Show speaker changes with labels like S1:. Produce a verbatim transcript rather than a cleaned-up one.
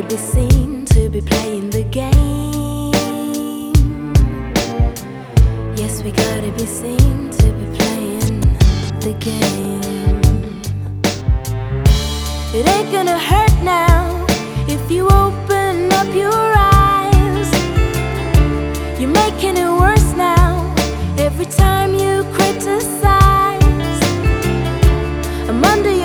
S1: be seen to be playing the game. Yes, we gotta be seen to be playing the game. It ain't gonna hurt now if you open up your eyes. You're making it worse now every time you criticize.